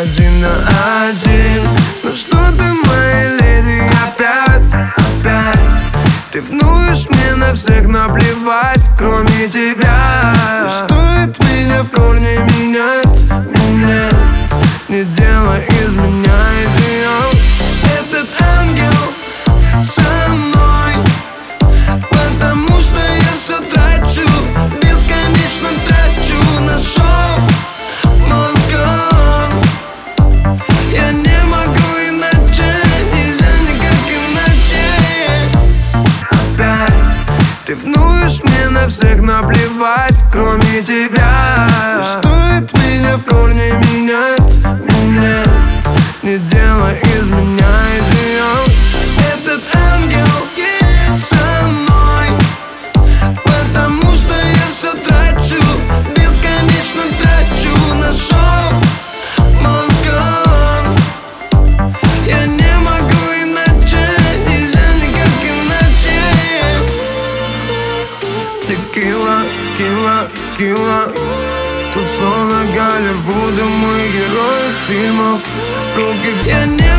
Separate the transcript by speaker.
Speaker 1: один на один. Ну что ты, моя леди, опять ревнуешь, мне на всех наплевать, кроме тебя. Стоит меня в корне менять, не делай из меня идеал. Этот ангел со мной, потому что я все трачу, бесконечно трачу на шоу мозгом. Я не могу иначе, нельзя никак иначе. Опять ревнуешь, мне на всех наплевать, кроме тебя. Стоит меня в корне менять, не делай из меня идеал. Этот ангел со мной, потому что я все трачу, бесконечно трачу на шоу мозгом. Я не могу иначе, нельзя никак иначе. Текила, кила, кила. Тут словно Голливуда, мы герои фильмов. В руки я не